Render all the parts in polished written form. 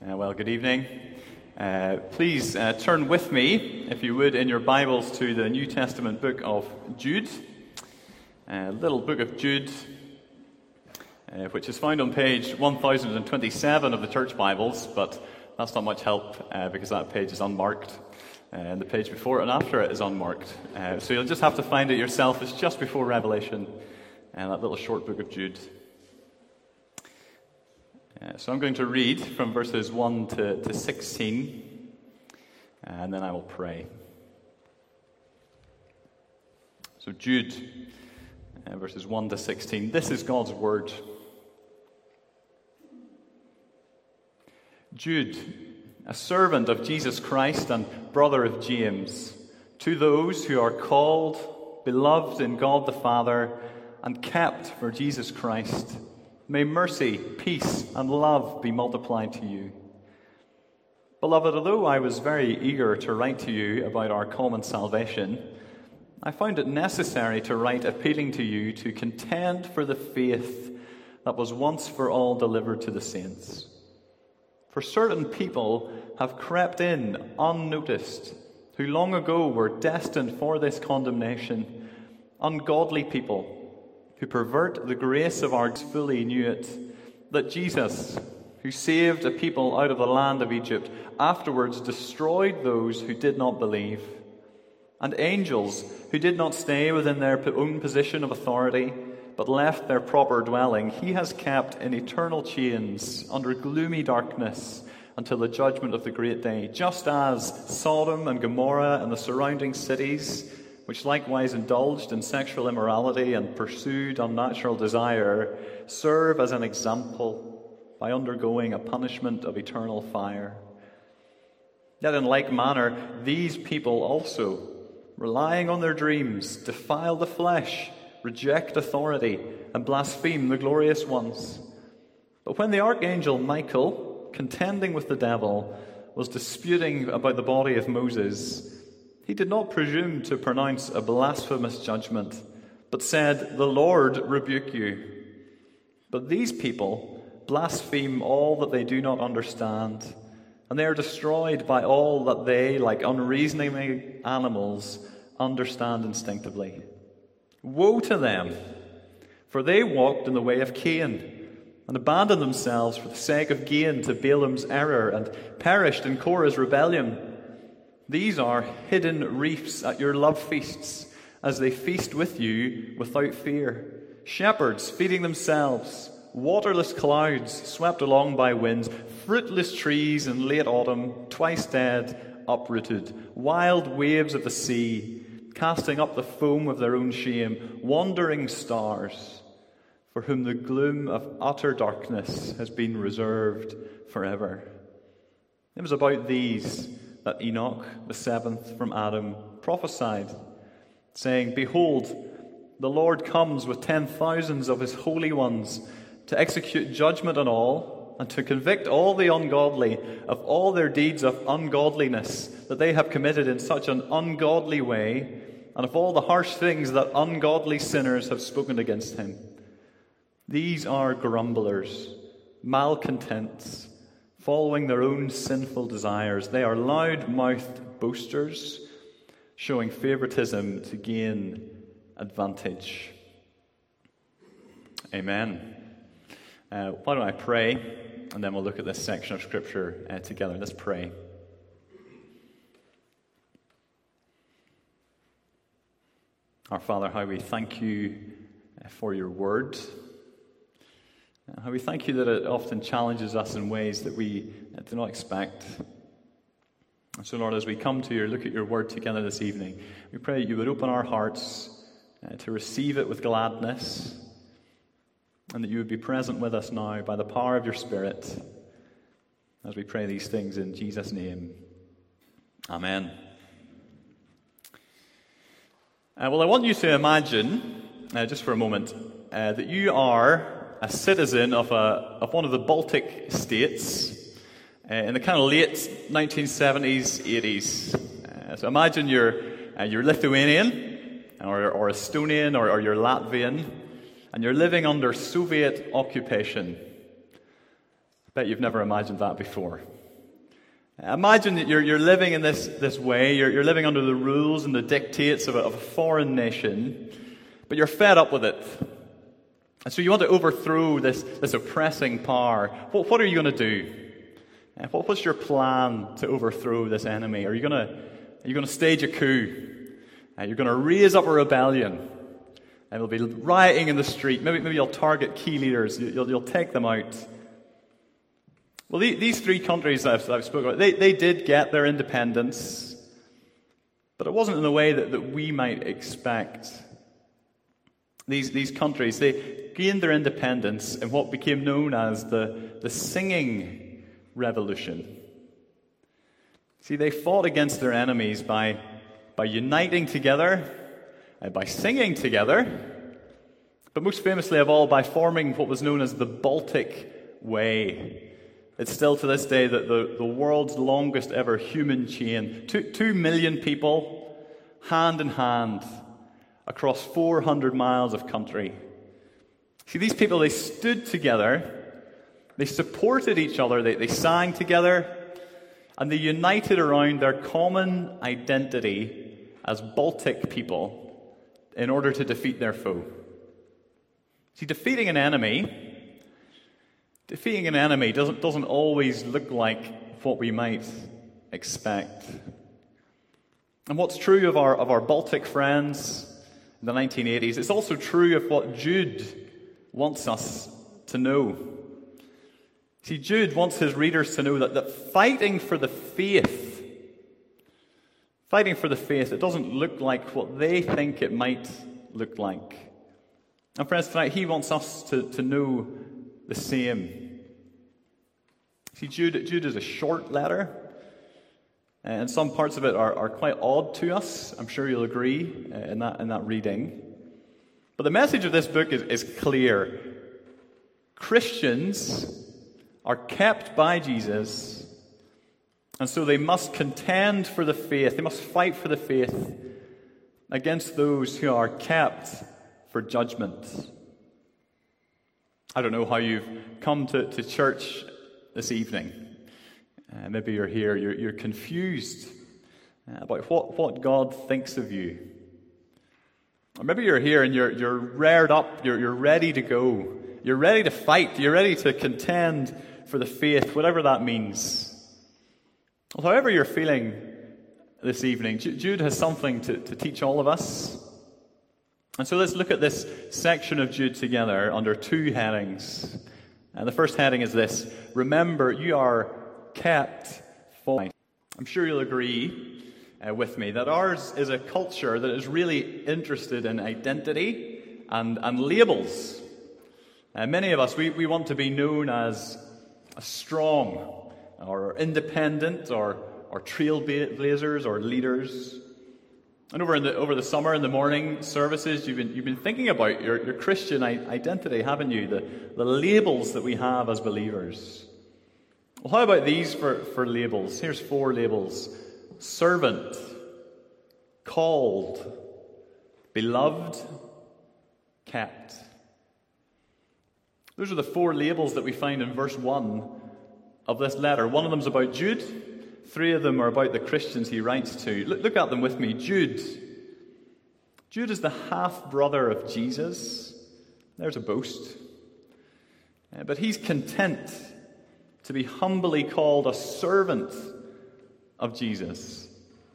Well, good evening. Please turn with me, if you would, in your Bibles to the New Testament book of Jude. Little book of Jude, which is found on page 1027 of the Church Bibles, but that's not much help because that page is unmarked. And the page before it and after it is unmarked. So you'll just have to find it yourself. It's just before Revelation, that little short book of Jude. So I'm going to read from verses 1 to 16, and then I will pray. So Jude, verses 1 to 16. This is God's word. Jude, a servant of Jesus Christ and brother of James, to those who are called, beloved in God the Father, and kept for Jesus Christ, may mercy, peace, and love be multiplied to you. Beloved, although I was very eager to write to you about our common salvation, I found it necessary to write appealing to you to contend for the faith that was once for all delivered to the saints. For certain people have crept in unnoticed, who long ago were destined for this condemnation, ungodly people, who pervert the grace of our fully knew it, that Jesus, who saved a people out of the land of Egypt, afterwards destroyed those who did not believe, and angels who did not stay within their own position of authority, but left their proper dwelling, he has kept in eternal chains under gloomy darkness until the judgment of the great day, just as Sodom and Gomorrah and the surrounding cities, which likewise indulged in sexual immorality and pursued unnatural desire, serve as an example by undergoing a punishment of eternal fire. Yet in like manner, these people also, relying on their dreams, defile the flesh, reject authority, and blaspheme the glorious ones. But when the archangel Michael, contending with the devil, was disputing about the body of Moses, he did not presume to pronounce a blasphemous judgment, but said, "The Lord rebuke you." But these people blaspheme all that they do not understand, and they are destroyed by all that they, like unreasoning animals, understand instinctively. Woe to them, for they walked in the way of Cain, and abandoned themselves for the sake of gain to Balaam's error, and perished in Korah's rebellion. These are hidden reefs at your love feasts, as they feast with you without fear. Shepherds feeding themselves, waterless clouds swept along by winds, fruitless trees in late autumn, twice dead, uprooted, wild waves of the sea, casting up the foam of their own shame, wandering stars, for whom the gloom of utter darkness has been reserved forever. It was about these that Enoch, the seventh from Adam, prophesied, saying, "Behold, the Lord comes with 10,000s of his holy ones to execute judgment on all, and to convict all the ungodly of all their deeds of ungodliness that they have committed in such an ungodly way, and of all the harsh things that ungodly sinners have spoken against him. These are grumblers, malcontents, following their own sinful desires. They are loud-mouthed boasters, showing favoritism to gain advantage." Amen. Why don't I pray, and then we'll look at this section of Scripture together. Let's pray. Our Father, how we thank you for your word. How we thank you that it often challenges us in ways that we do not expect. And so, Lord, as we come to look at your word together this evening, we pray that you would open our hearts to receive it with gladness, and that you would be present with us now by the power of your Spirit, as we pray these things in Jesus' name. Amen. Well, I want you to imagine, just for a moment, that you are a citizen of one of the Baltic states in the kind of late 1970s, 80s. So imagine you're Lithuanian or Estonian or you're Latvian, and you're living under Soviet occupation. Bet you've never imagined that before. Imagine that you're living in this way. You're living under the rules and the dictates of a foreign nation, but you're fed up with it. And so you want to overthrow this oppressing power. What are you going to do? What's your plan to overthrow this enemy? Are you going to stage a coup? You're going to raise up a rebellion, and there'll be rioting in the street. Maybe you'll target key leaders. You'll take them out. Well, these three countries that I've spoken about, they did get their independence, but it wasn't in the way that we might expect. These countries, they gained their independence in what became known as the Singing Revolution. See, they fought against their enemies by uniting together, by singing together, but most famously of all, by forming what was known as the Baltic Way. It's still to this day the world's longest ever human chain. 2 million people, hand in hand, across 400 miles of country. See, these people, they stood together, they supported each other, they sang together, and they united around their common identity as Baltic people in order to defeat their foe. See, defeating an enemy doesn't always look like what we might expect. And what's true of our Baltic friends in the 1980s, it's also true of what Jude wants us to know. See, Jude wants his readers to know that fighting for the faith, it doesn't look like what they think it might look like. And friends, tonight he wants us to know the same. See, Jude is a short letter, and some parts of it are quite odd to us. I'm sure you'll agree in that reading. But the message of this book is clear. Christians are kept by Jesus, and so they must contend for the faith. They must fight for the faith against those who are kept for judgment. I don't know how you've come to church this evening. Maybe you're here, you're confused about what God thinks of you. Or maybe you're here and you're reared up, you're ready to go. You're ready to fight, you're ready to contend for the faith, whatever that means. Well, however you're feeling this evening, Jude has something to teach all of us. And so let's look at this section of Jude together under two headings. And the first heading is this: remember, you are kept for life. I'm sure you'll agree with me that ours is a culture that is really interested in identity and labels. Many of us, we want to be known as strong or independent or trailblazers or leaders. And over the summer in the morning services, you've been thinking about your Christian identity, haven't you? The labels that we have as believers. Well, how about these for labels? Here's 4 labels: servant, called, beloved, kept. Those are the 4 labels that we find in verse 1 of this letter. One of them is about Jude. 3 of them are about the Christians he writes to. Look at them with me. Jude is the half-brother of Jesus. There's a boast. But he's content to be humbly called a servant of Jesus.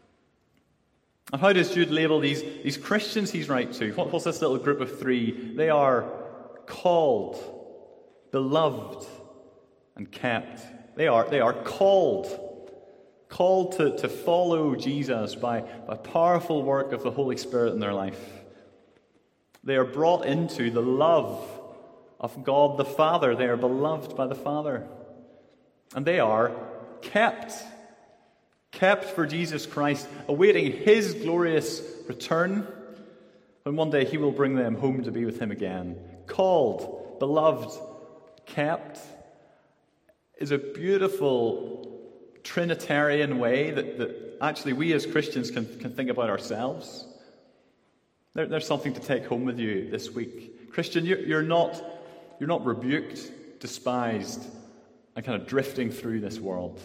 And how does Jude label these Christians he's writing to? What's this little group of 3? They are called, beloved, and kept. They are called to follow Jesus by powerful work of the Holy Spirit in their life. They are brought into the love of God the Father. They are beloved by the Father. And they are kept for Jesus Christ, awaiting his glorious return, when one day he will bring them home to be with him again. Called, beloved, kept is a beautiful Trinitarian way that actually we as Christians can think about ourselves. There's something to take home with you this week. Christian, you're not rebuked, despised, and kind of drifting through this world.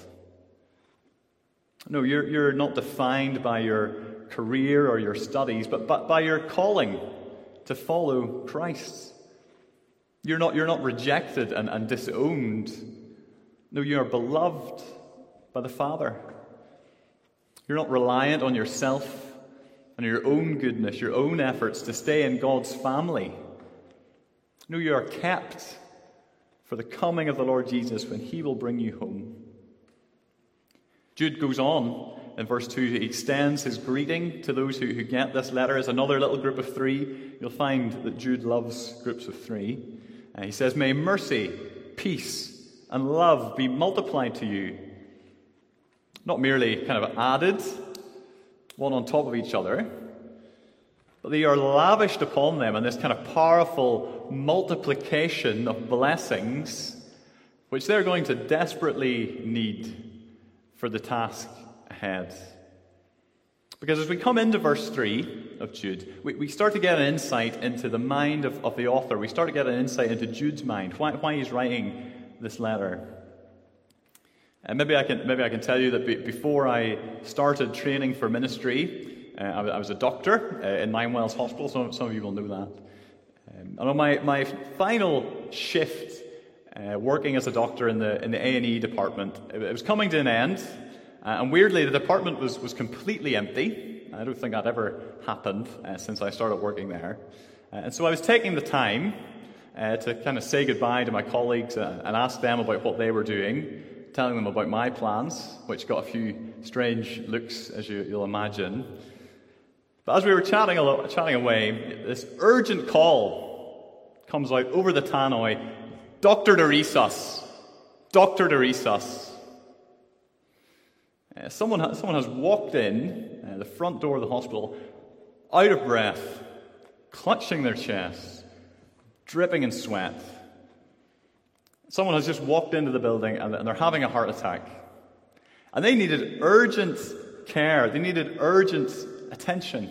No, you're not defined by your career or your studies, but by your calling to follow Christ. You're not rejected and disowned. No, you are beloved by the Father. You're not reliant on yourself and your own goodness, your own efforts to stay in God's family. No, you are kept for the coming of the Lord Jesus when he will bring you home. Jude goes on in verse 2. He extends his greeting to those who get this letter as another little group of three. You'll find that Jude loves groups of three. He says, "May mercy, peace, and love be multiplied to you." Not merely kind of added, one on top of each other, but they are lavished upon them in this kind of powerful multiplication of blessings, which they're going to desperately need for the task ahead. Because as we come into verse 3 of Jude, we start to get an insight into the mind of the author. We start to get an insight into Jude's mind, why he's writing this letter. And maybe I can tell you that before I started training for ministry, I was a doctor in Ninewells Hospital. Some of you will know that. And on my final shift working as a doctor in the A&E department, it was coming to an end. And weirdly, the department was completely empty. I don't think that ever happened since I started working there. And so I was taking the time to kind of say goodbye to my colleagues and ask them about what they were doing, telling them about my plans, which got a few strange looks, as you'll imagine. But as we were chatting away, this urgent call comes out over the tannoy: "Dr. Dorisas! Dr. Dorisas!" Someone has walked in the front door of the hospital, out of breath, clutching their chest, dripping in sweat. Someone has just walked into the building and they're having a heart attack. And they needed urgent care. They needed urgent attention.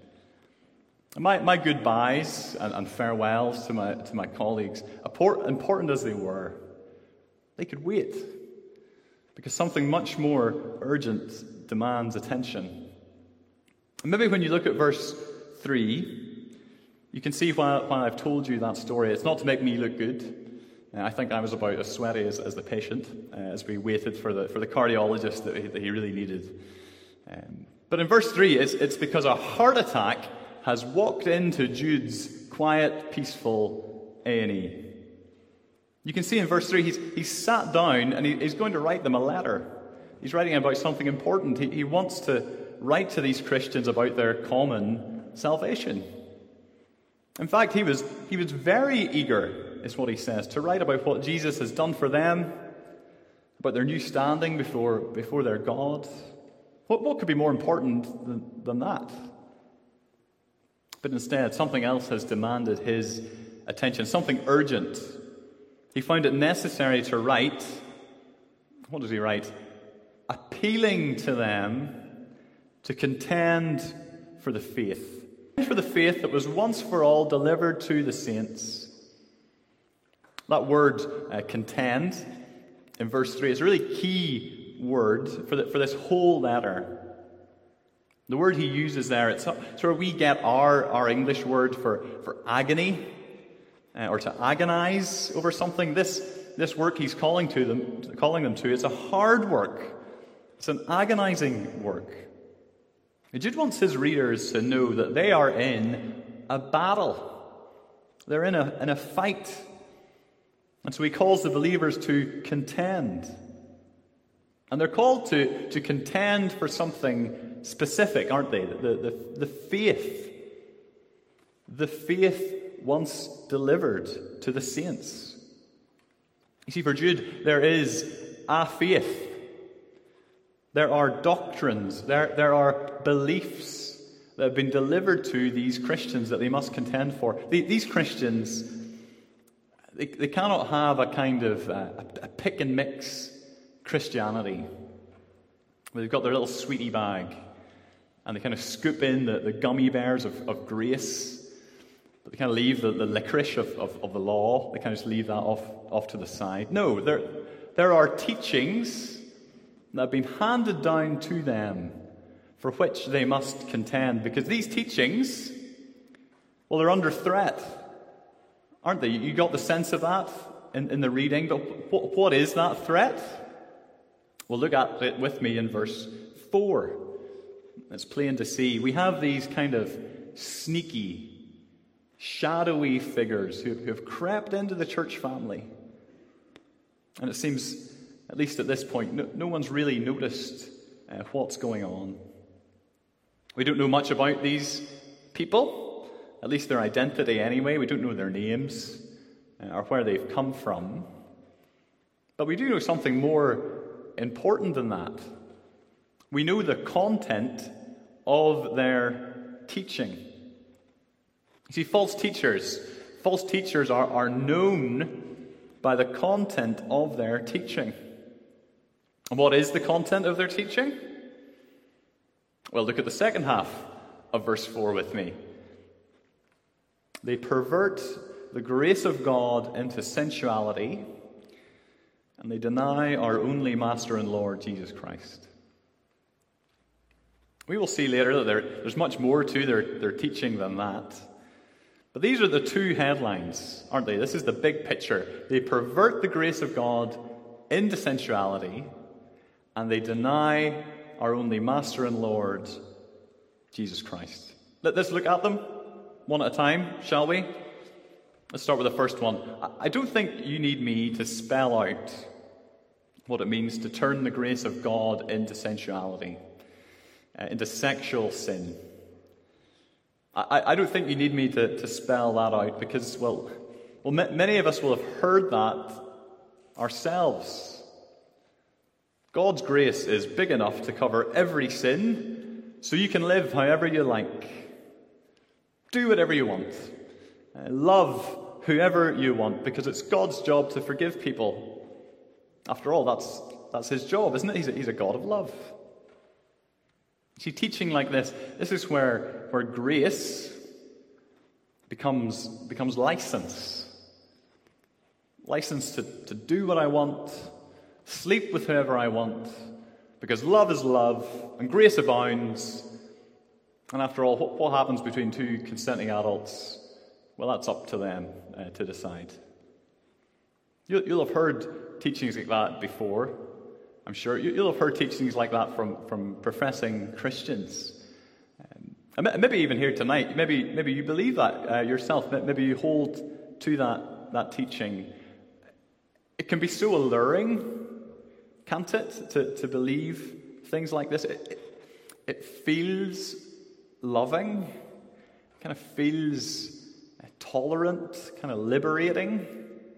And my goodbyes and farewells to my colleagues, important as they were, they could wait. Because something much more urgent demands attention. And maybe when you look at verse 3, you can see why I've told you that story. It's not to make me look good. I think I was about as sweaty as the patient as we waited for the cardiologist that he really needed. But in verse 3, it's because a heart attack has walked into Jude's quiet, peaceful A&E. You can see in verse 3, he's sat down and he's going to write them a letter. He's writing about something important. He wants to write to these Christians about their common salvation. In fact, he was very eager, is what he says, to write about what Jesus has done for them, about their new standing before their God. What could be more important than that? But instead, something else has demanded his attention, something urgent. He found it necessary to write. What does he write? Appealing to them to contend for the faith. For the faith that was once for all delivered to the saints. That word, contend, in verse 3 is a really key word for this whole letter. The word he uses there, it's where we get our English word for agony, or to agonize over something. This work he's calling them to, it's a hard work. It's an agonizing work. Jude wants his readers to know that they are in a battle. They're in a fight. And so he calls the believers to contend. And they're called to contend for something specific, aren't they? The faith. The faith once delivered to the saints. You see, for Jude, there is a faith. There are doctrines, there are beliefs that have been delivered to these Christians that they must contend for. These Christians, they cannot have a kind of a pick and mix Christianity. They've got their little sweetie bag and they kind of scoop in the gummy bears of grace, but they kind of leave the licorice of the law. They kind of just leave that off to the side. No, there are teachings that have been handed down to them for which they must contend, because these teachings, well, they're under threat, aren't they? You got the sense of that in the reading, but what is that threat? Well, look at it with me in verse 4. It's plain to see. We have these kind of sneaky, shadowy figures who have crept into the church family. And it seems, at least at this point, no one's really noticed what's going on. We don't know much about these people, at least their identity anyway. We don't know their names or where they've come from. But we do know something more important than that. We know the content of their teaching. You see, false teachers are known by the content of their teaching. And what is the content of their teaching? Well, look at the second half of verse 4 with me. They pervert the grace of God into sensuality, and they deny our only Master and Lord, Jesus Christ. We will see later that there's much more to their teaching than that. But these are the two headlines, aren't they? This is the big picture. They pervert the grace of God into sensuality, and they deny our only Master and Lord, Jesus Christ. Let's look at them one at a time, shall we? Let's start with the first one. I don't think you need me to spell out what it means to turn the grace of God into sensuality, into sexual sin. I don't think you need me to spell that out because, well, many of us will have heard that ourselves. God's grace is big enough to cover every sin, so you can live however you like. Do whatever you want. Love whoever you want, because it's God's job to forgive people. After all, that's his job, isn't it? He's a God of love. See, teaching like this is where grace becomes license. License to do what I want, sleep with whoever I want, because love is love, and grace abounds. And after all, what happens between two consenting adults? Well, that's up to them to decide. You'll have heard teachings like that before, I'm sure. You'll have heard teachings like that from professing Christians. And maybe even here tonight, maybe you believe that yourself. Maybe you hold to that teaching. It can be so alluring, can't it, to believe things like this? It feels loving, kind of feels tolerant, kind of liberating.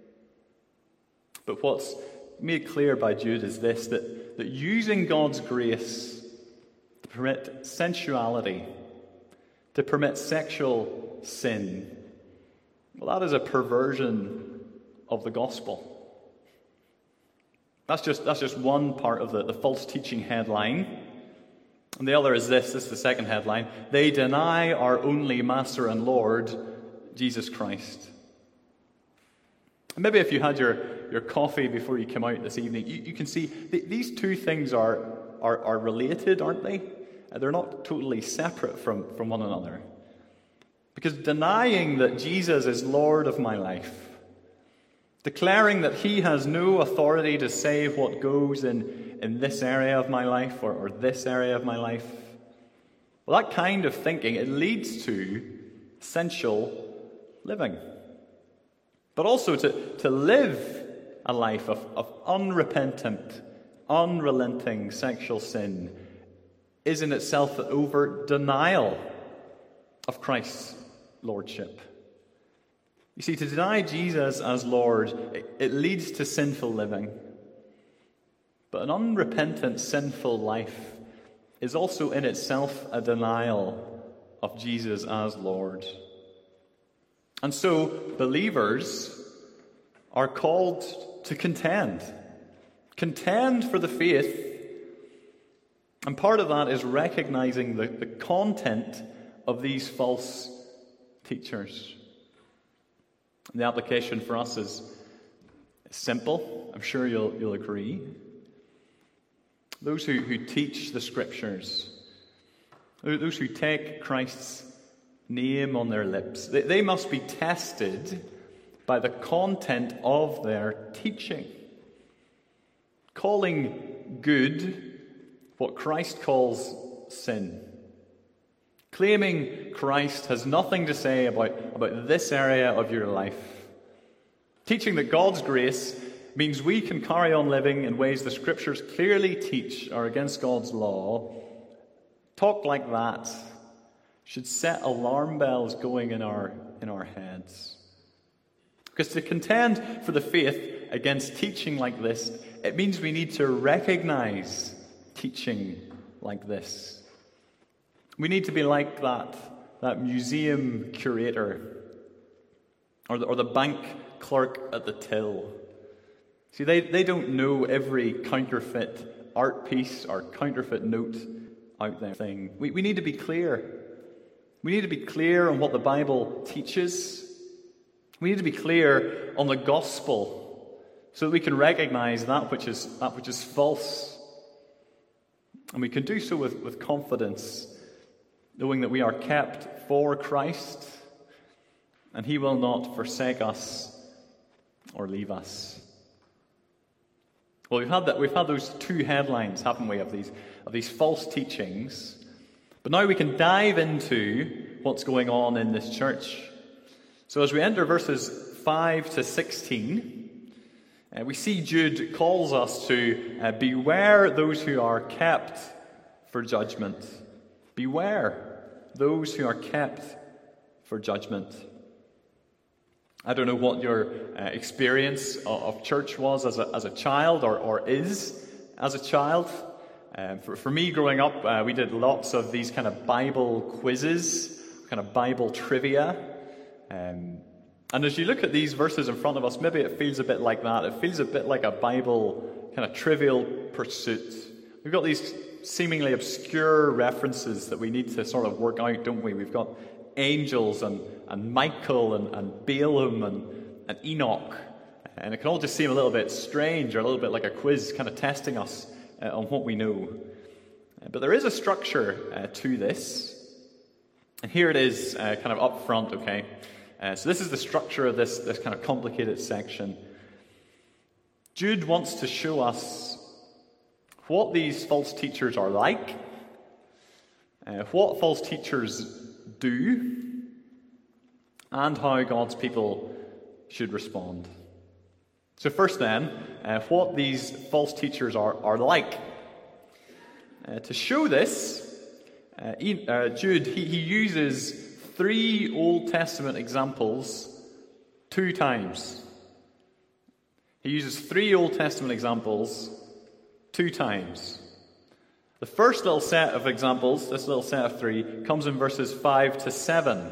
But what's made clear by Jude is this, that using God's grace to permit sensuality, to permit sexual sin, well, that is a perversion of the gospel. That's just one part of the false teaching headline. And the other is this is the second headline. They deny our only Master and Lord, Jesus Christ. And maybe if you had your coffee before you came out this evening, you can see these two things are related, aren't they? They're not totally separate from one another. Because denying that Jesus is Lord of my life, declaring that he has no authority to say what goes in this area of my life or this area of my life, well, that kind of thinking, it leads to sensual living. But also to live a life of unrepentant, unrelenting sexual sin is in itself an overt denial of Christ's lordship. You see, to deny Jesus as Lord, it leads to sinful living. But an unrepentant, sinful life is also in itself a denial of Jesus as Lord. And so, believers are called to contend. Contend for the faith. And part of that is recognizing the content of these false teachers. And the application for us It's simple. I'm sure you'll agree. Those who teach the Scriptures, those who take Christ's name on their lips, they must be tested by the content of their teaching. Calling good what Christ calls sin. Claiming Christ has nothing to say about this area of your life. Teaching that God's grace means we can carry on living in ways the Scriptures clearly teach are against God's law. Talk like that should set alarm bells going in our heads. Because to contend for the faith against teaching like this, it means we need to recognize teaching like this. We need to be like that museum curator or the bank clerk at the till. See, they don't know every counterfeit art piece or counterfeit note out there thing. We need to be clear. We need to be clear on what the Bible teaches. We need to be clear on the gospel so that we can recognize that which is false. And we can do so with confidence, knowing that we are kept for Christ and He will not forsake us or leave us. Well, we've had those two headlines, haven't we, of these false teachings. But now we can dive into what's going on in this church. So as we enter verses 5 to 16, we see Jude calls us to beware those who are kept for judgment. Beware those who are kept for judgment. I don't know what your experience of church was as a child or is as a child. For me, growing up, we did lots of these kind of Bible quizzes, kind of Bible trivia. And as you look at these verses in front of us, maybe it feels a bit like that. It feels a bit like a Bible kind of trivial pursuit. We've got these seemingly obscure references that we need to sort of work out, don't we? We've got angels and Michael and Balaam and Enoch. And it can all just seem a little bit strange or a little bit like a quiz kind of testing us on what we know. But there is a structure to this. And here it is kind of up front, okay? So this is the structure of this kind of complicated section. Jude wants to show us what these false teachers are like, what false teachers do, and how God's people should respond. So first then, what these false teachers are like. To show this, Jude, he uses 3 Old Testament examples 2 times. He uses 3 Old Testament examples 2 times. The first little set of examples, this little set of 3, comes in verses 5 to 7.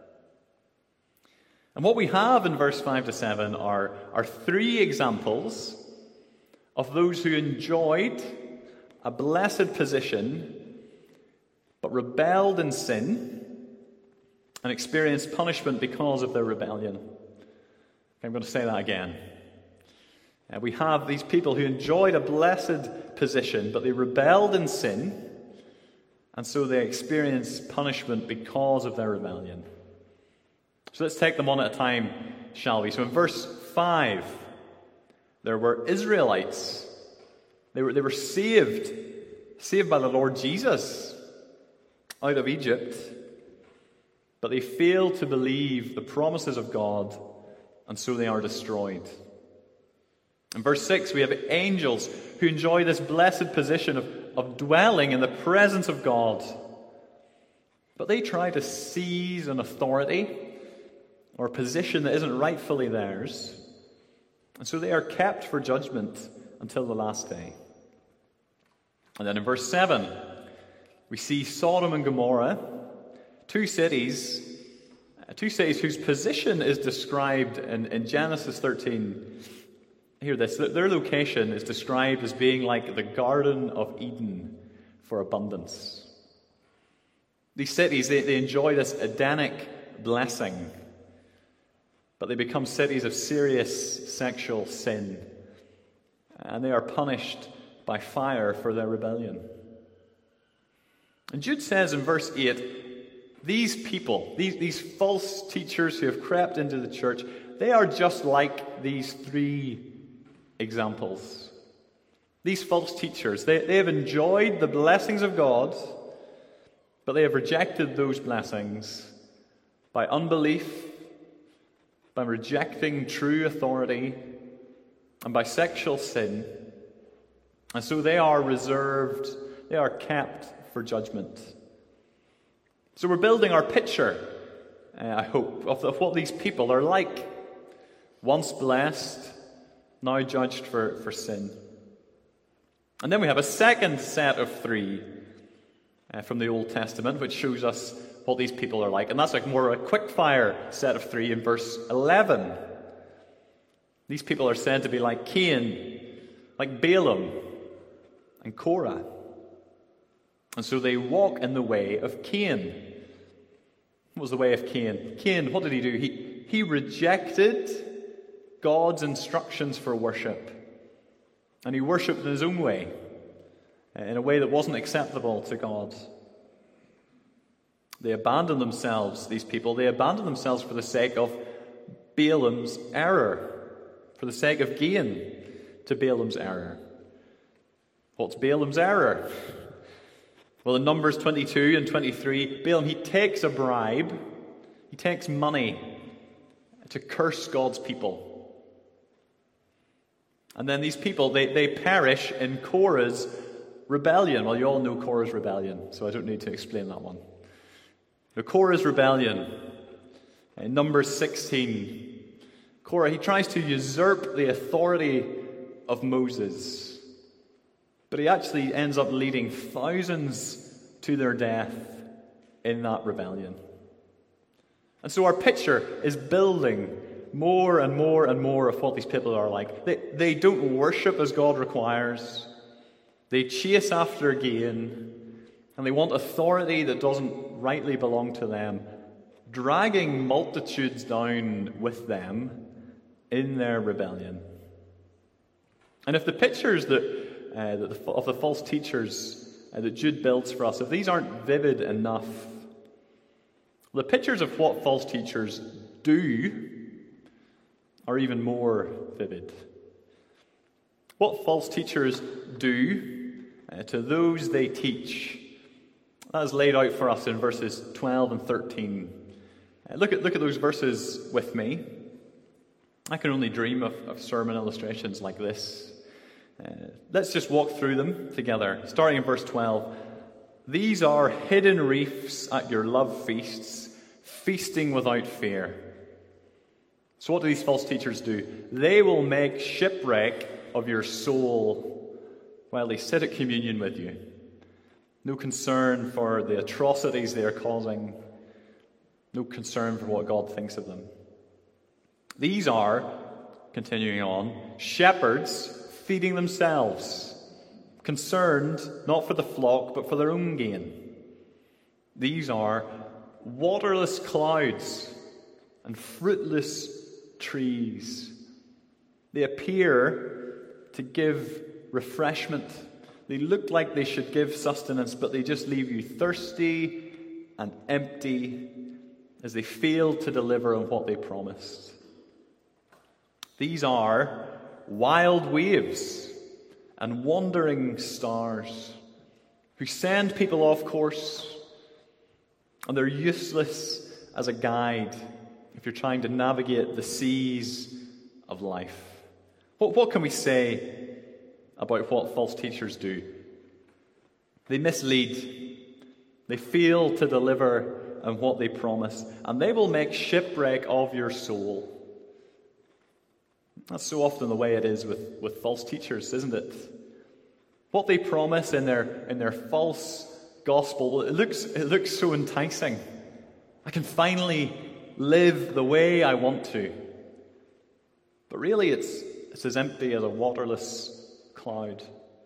And what we have in verse 5 to 7 are 3 examples of those who enjoyed a blessed position but rebelled in sin and experienced punishment because of their rebellion. I'm going to say that again. We have these people who enjoyed a blessed position, but they rebelled in sin, and so they experienced punishment because of their rebellion. So let's take them one at a time, shall we? So in verse 5, there were Israelites. They were saved by the Lord Jesus out of Egypt, but they failed to believe the promises of God, and so they are destroyed. In verse 6, we have angels who enjoy this blessed position of dwelling in the presence of God. But they try to seize an authority or a position that isn't rightfully theirs. And so they are kept for judgment until the last day. And then in verse 7, we see Sodom and Gomorrah, two cities whose position is described in Genesis 13. Hear this, their location is described as being like the Garden of Eden for abundance. These cities, they enjoy this Edenic blessing. but they become cities of serious sexual sin, and they are punished by fire for their rebellion. And Jude says in verse 8, these people, these false teachers who have crept into the church, they are just like these three examples. These false teachers, they have enjoyed the blessings of God, but they have rejected those blessings by unbelief, by rejecting true authority, and by sexual sin. And so they are reserved, they are kept for judgment. So we're building our picture, I hope, of what these people are like. Once blessed, now judged for sin. And then we have a second set of three from the Old Testament, which shows us what these people are like. And that's like more a quick-fire set of three in verse 11. These people are said to be like Cain, like Balaam, and Korah. And so they walk in the way of Cain. What was the way of Cain? Cain, what did he do? He rejected God's instructions for worship. And he worshipped in his own way, in a way that wasn't acceptable to God. They abandoned themselves, these people, they abandoned themselves for the sake of Balaam's error, for the sake of gain to Balaam's error. What's Balaam's error? Well, in Numbers 22 and 23, Balaam, he takes a bribe, he takes money to curse God's people. And then these people, they perish in Korah's rebellion. Well, you all know Korah's rebellion, so I don't need to explain that one. The Korah's rebellion, in Numbers 16, Korah, he tries to usurp the authority of Moses, but he actually ends up leading thousands to their death in that rebellion. And so our picture is building more and more and more of what these people are like. They don't worship as God requires. They chase after gain, and they want authority that doesn't rightly belong to them, dragging multitudes down with them in their rebellion. And if the pictures of the false teachers that Jude builds for us, if these aren't vivid enough, the pictures of what false teachers do are even more vivid. What false teachers do to those they teach, that is laid out for us in verses 12 and 13. Look at those verses with me. I can only dream of sermon illustrations like this. Let's just walk through them together. Starting in verse 12. These are hidden reefs at your love feasts, feasting without fear. So what do these false teachers do? They will make shipwreck of your soul while they sit at communion with you. No concern for the atrocities they are causing. No concern for what God thinks of them. These are, continuing on, shepherds feeding themselves, concerned not for the flock but for their own gain. These are waterless clouds and fruitless trees. They appear to give refreshment. They look like they should give sustenance, but they just leave you thirsty and empty as they fail to deliver on what they promised. These are wild waves and wandering stars who send people off course, and they're useless as a guide if you're trying to navigate the seas of life. What can we say about what false teachers do? They mislead. They fail to deliver on what they promise, and they will make shipwreck of your soul. That's so often the way it is with false teachers, isn't it? What they promise in their false gospel, it looks so enticing. I can finally live the way I want to. But really it's as empty as a waterless cloud.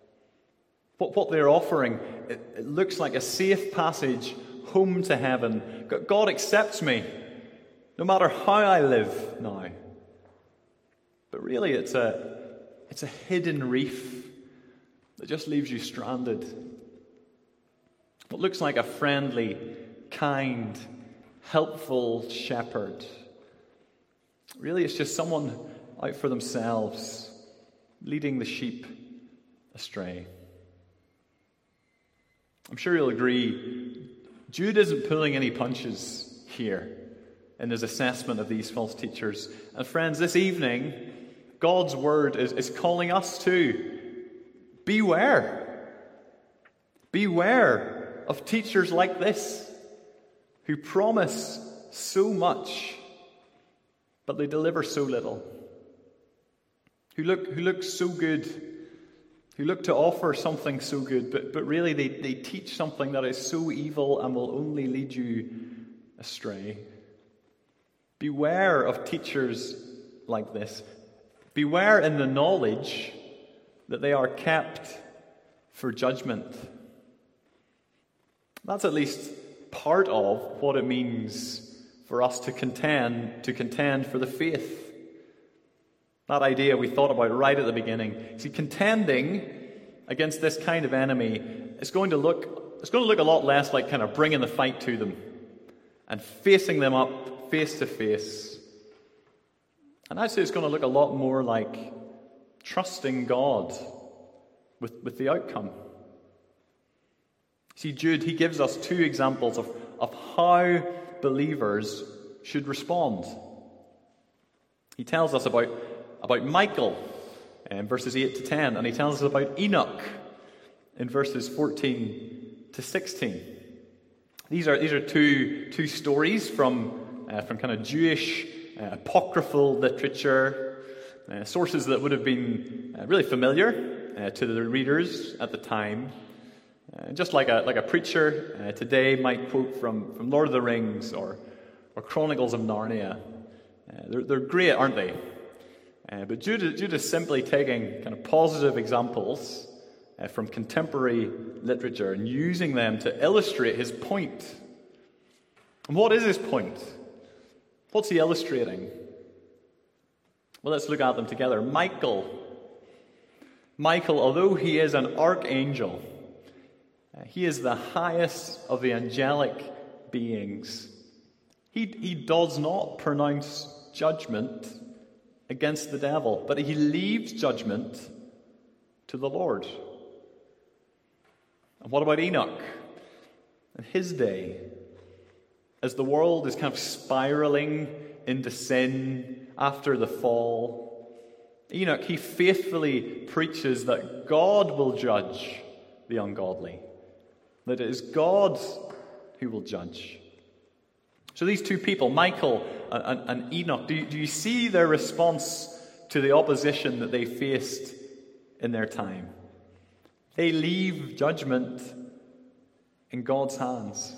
What they're offering, it looks like a safe passage home to heaven. God accepts me. no matter how I live now. But really, it's a hidden reef that just leaves you stranded. What looks like a friendly, kind, helpful shepherd. Really, it's just someone out for themselves, leading the sheep astray. I'm sure you'll agree, Jude isn't pulling any punches here in his assessment of these false teachers. And friends, this evening, God's word is calling us to beware. Beware of teachers like this who promise so much, but they deliver so little. Who look so good, who look to offer something so good, but really they teach something that is so evil and will only lead you astray. Beware of teachers like this. Beware in the knowledge that they are kept for judgment. That's at least part of what it means for us to contend for the faith. That idea we thought about right at the beginning. See, contending against this kind of enemy is going to look a lot less like kind of bringing the fight to them and facing them up face to face. And I'd say it's going to look a lot more like trusting God with the outcome. See, Jude, he gives us two examples of how believers should respond. He tells us about Michael in verses 8 to 10, and he tells us about Enoch in verses 14 to 16. These are two stories from kind of Jewish apocryphal literature, sources that would have been really familiar to the readers at the time. Just like a preacher today might quote from Lord of the Rings or Chronicles of Narnia. They're great, aren't they? But Jude is simply taking kind of positive examples from contemporary literature and using them to illustrate his point. And what is his point? What's he illustrating? Well, let's look at them together. Michael, although he is an archangel, he is the highest of the angelic beings. He does not pronounce judgment against the devil, but he leaves judgment to the Lord. And what about Enoch? In his day, as the world is kind of spiraling into sin after the fall, Enoch, he faithfully preaches that God will judge the ungodly, that it is God who will judge. So these two people, Michael and Enoch, do you see their response to the opposition that they faced in their time? They leave judgment in God's hands.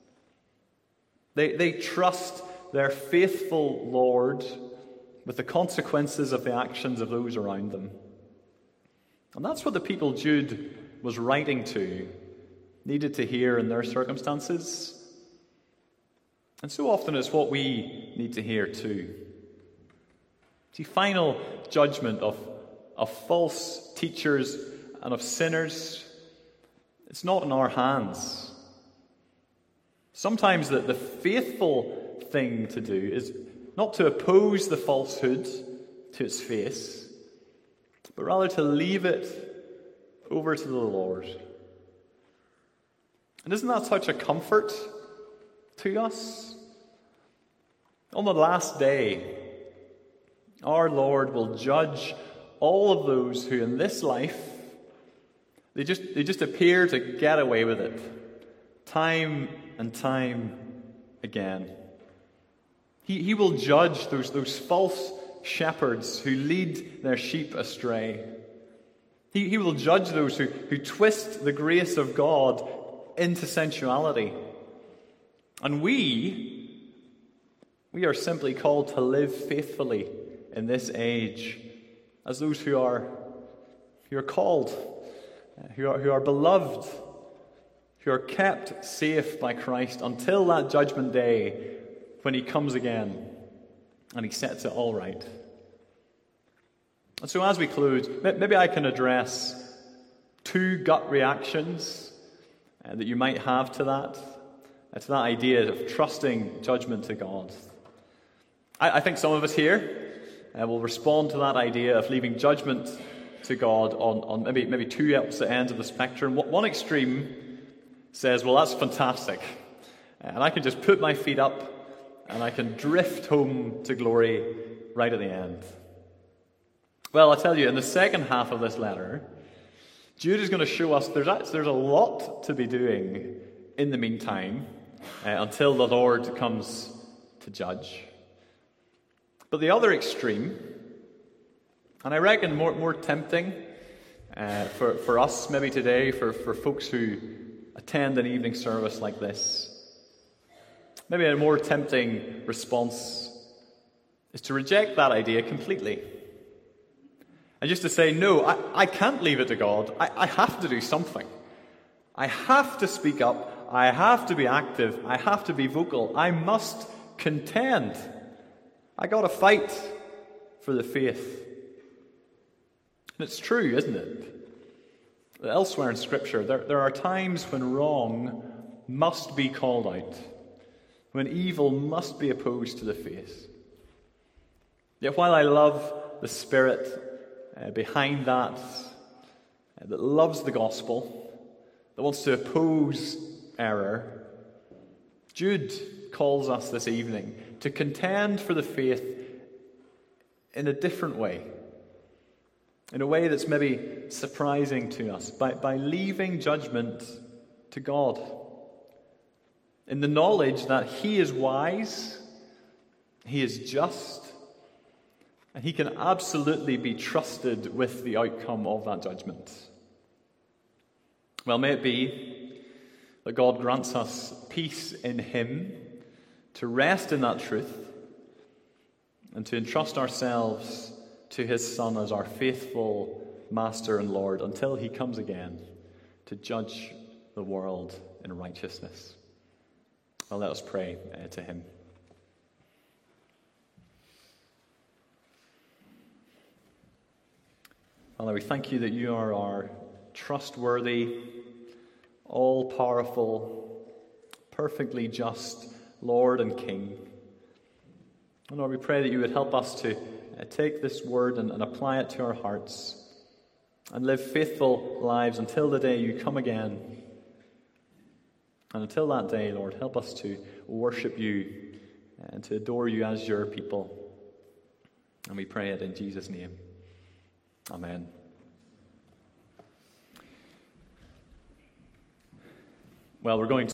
They trust their faithful Lord with the consequences of the actions of those around them. And that's what the people Jude was writing to needed to hear in their circumstances. And so often it's what we need to hear too. See, final judgment of false teachers and of sinners, it's not in our hands. Sometimes the faithful thing to do is not to oppose the falsehood to its face, but rather to leave it over to the Lord. And isn't that such a comfort to us? On the last day, our Lord will judge all of those who in this life they just appear to get away with it time and time again. He will judge those false shepherds who lead their sheep astray. He will judge those who twist the grace of God into sensuality. And we are simply called to live faithfully in this age as those who are called, who are beloved, who are kept safe by Christ until that judgment day when he comes again. and he sets it all right. And so as we close, maybe I can address two gut reactions that you might have to that idea of trusting judgment to God. I think some of us here will respond to that idea of leaving judgment to God on maybe two opposite ends of the spectrum. One extreme says, well, that's fantastic, and I can just put my feet up and I can drift home to glory right at the end. Well, I tell you, in the second half of this letter, Jude is going to show us there's a lot to be doing in the meantime until the Lord comes to judge. But the other extreme, and I reckon more tempting for us maybe today, for folks who attend an evening service like this, maybe a more tempting response is to reject that idea completely. And just to say, no, I can't leave it to God. I have to do something. I have to speak up. I have to be active. I have to be vocal. I must contend. I got to fight for the faith. And it's true, isn't it? Elsewhere in Scripture, there are times when wrong must be called out, when evil must be opposed to the face. Yet while I love the spirit behind that loves the gospel, that wants to oppose error, Jude calls us this evening to contend for the faith in a different way, in a way that's maybe surprising to us, by leaving judgment to God, in the knowledge that He is wise, He is just, and He can absolutely be trusted with the outcome of that judgment. Well, may it be that God grants us peace in Him, to rest in that truth, and to entrust ourselves to His Son as our faithful Master and Lord until He comes again to judge the world in righteousness. Well, let us pray to Him. Father, we thank You that You are our trustworthy, all-powerful, perfectly just Lord and King. And Lord, we pray that You would help us to take this word and apply it to our hearts and live faithful lives until the day You come again. And until that day, Lord, help us to worship You and to adore You as Your people. And we pray it in Jesus' name. Amen. Well, we're going to